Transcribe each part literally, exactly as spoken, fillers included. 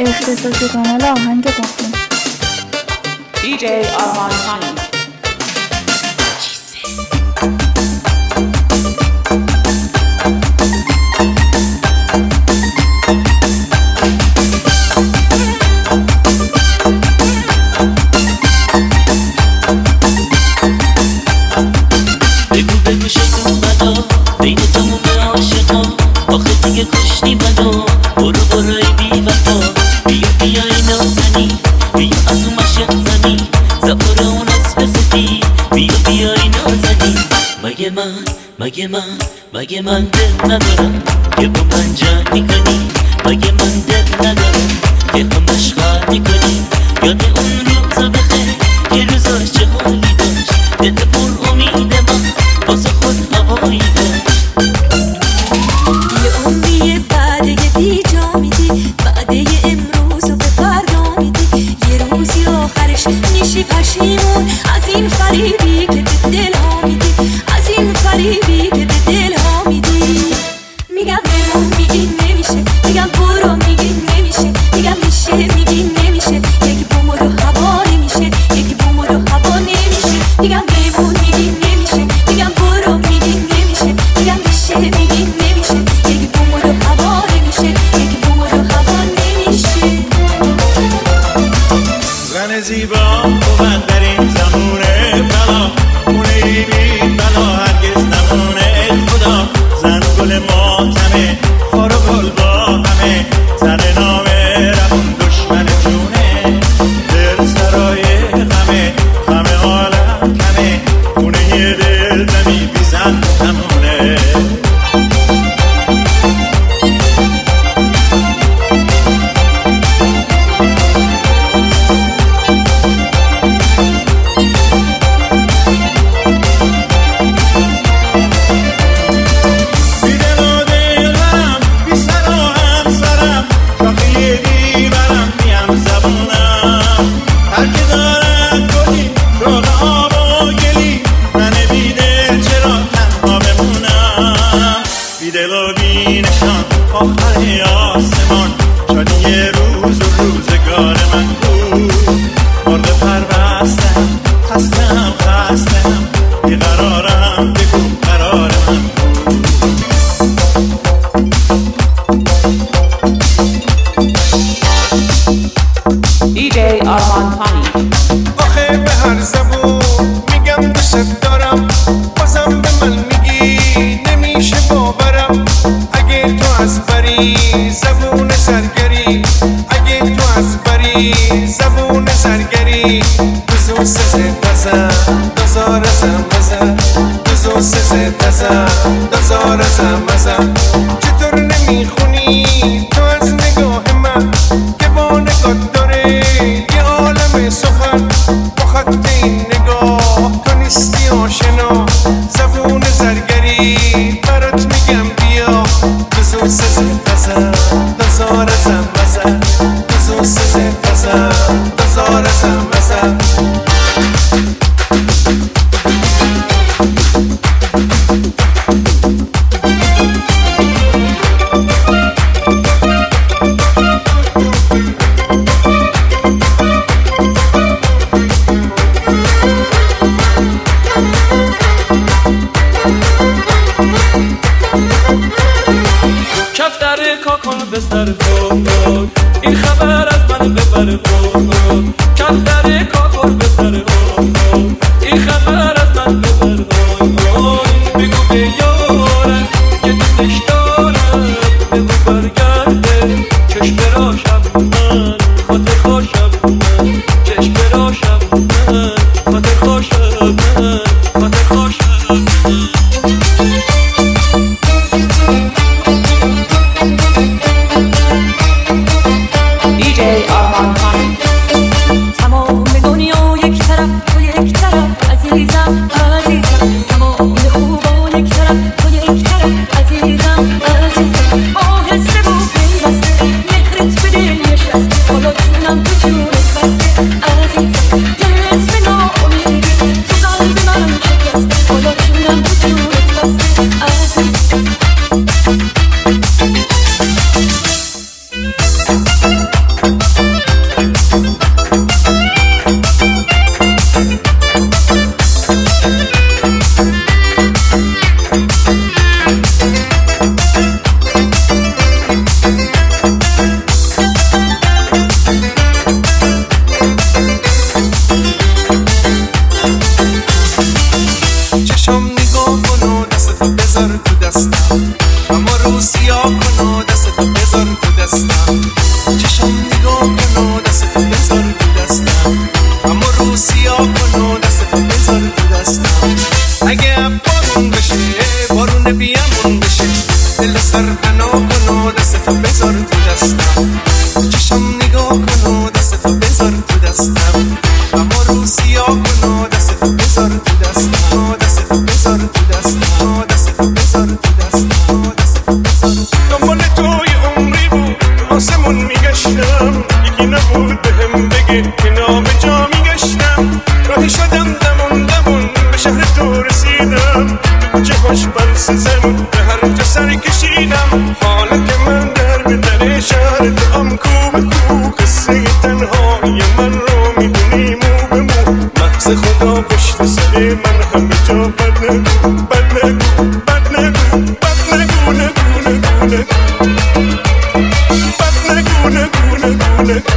اختصاصی کانال آهنگ باخون دی جی آرمان هانی. بگو بگو شکن بدا بین تموم عاشقا، آخه دیگه کشتی بدا، برو برو ای بی وفا، بیا بیا ای نازنی، بیا از اون مشق زنی، زبور اون اسب سفید، بیا بیا ای نازنی. مگه من مگه من مگه من دل ندارم که با من جمع میکنی، مگه من دل ندارم که همش خواهد میکنی. یاد اون روزا بخیر که روزاش چه حالی داشت، دل پر امید من واسه خود هوایی داشت. یه عمریه بعده بی جا میدی، بعده امروز و به فردا میدی، یه روزی آخرش میشی پشیمون از این فریبی که به دل ها میدی، از این فریبی که به دل ها میدی. میگم بمون میگی نمیشه، میگم برو میگی نمیشه، میگم میشه میگی نمیشه، یک بوم رو هوا نمیشه، یک بوم رو هوا نمیشه. میگم بمون میگی نمیشه، میگم برو میگی نمیشه، میگم میشه میگی نمیشه، یک بوم رو هوا نمیشه، یک بوم رو هوا نمیشه. زن زیبا بود در این زمونه بلا، خونه ای بی بلا هرگز نمونه خدا. زن گل ماتمه خار و گل با همه، زن نامه رمون دشمن جونه، دل سرای غمه، غم عالم کمه، خونه یه دل نمی بی زن نمونه. آخر آسمان شادی یه روز و روزگار من بود، مرغ پربستم خستم خستم، بیقرارم بگو قرار من بود. دی جی آرمان هانی. آخه به هر زبون میگم دوست دارم، بازم به من میگی نمیشه باورم. اگه تو از بری زبون سرگری، اگه تو از بری زبون سرگری، دوزو سزه تزم دوزار زم مزم، دوزو سزه تزم دوزار زم مزم. چطور نمیخونی تو از نگاه من که با نگاه داره یه عالم سخن، با خط این نگاه تو نیستی آشنا. زبون زرگری برات میگم بیا، دوزو سزه تزم دوزار زم مزم، دوزو سزه تزم دوزار زم مزم. کفتر کاکل به سر خود، این خبر از من ببر خود. کفتر کاکل به سر خود، این خبر از من ببر خود. بگو به یارم که دوستش دارم، بگو برگرده چشم براشم من، خاطر خوشم من، چشم براشم من، خاطر خوشم من، خاطر خوشم من. دی جی آرمان هانی. تمام دنیا یک طرف تو یک طرف عزیزم عزیزم، تمام خوبا یک طرف تو یک طرف عزیزم عزیزم. آهسته و پیوسته مهرت به دل نشست، حالا جونم تو جونت بسته عزیزم. دل اسم خدا پشت سر من همه جا بد نگو بد نگو بد نگو بد نگو نگو نگو نگو بد نگو نگو نگو نگو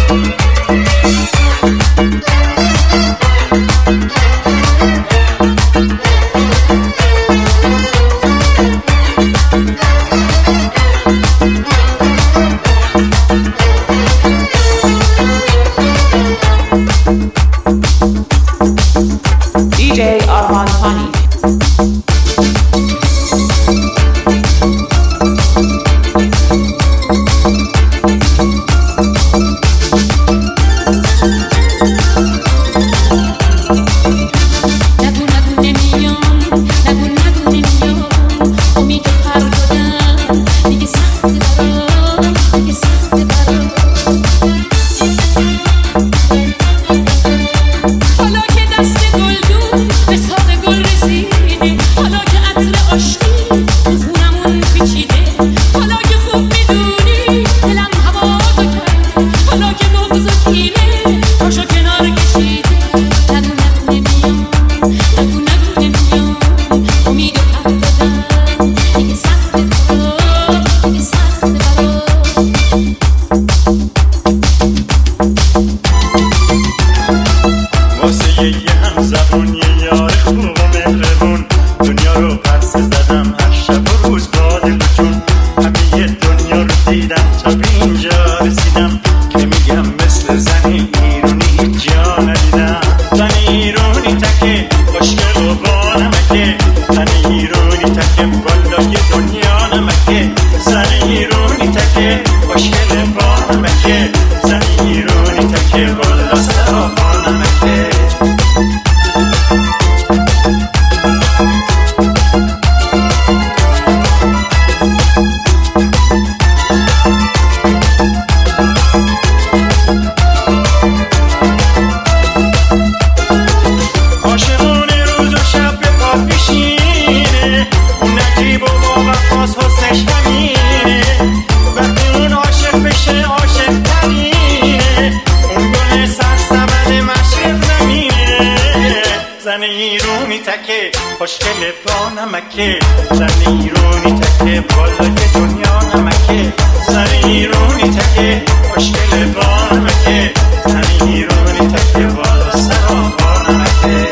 D J Arman Hani. خوشگل با نمکه زن ایرونی تکه بالای دنیا نمکه زن ایرونی تکه خوشگل با نمکه زن ایرونی تکه بالا سرا با نمکه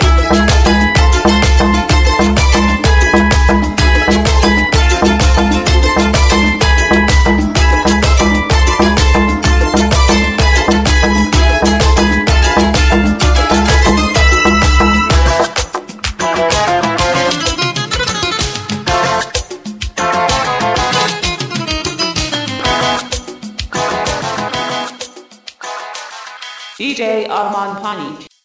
D J Arman Hani.